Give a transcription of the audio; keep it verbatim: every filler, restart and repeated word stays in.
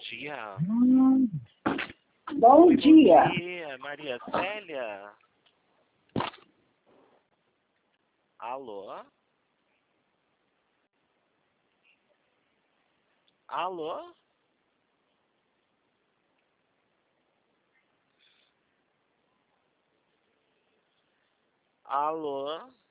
dia. Hum. Bom Oi, dia. Bom dia, Maria Célia. Alô? Alô? Alô?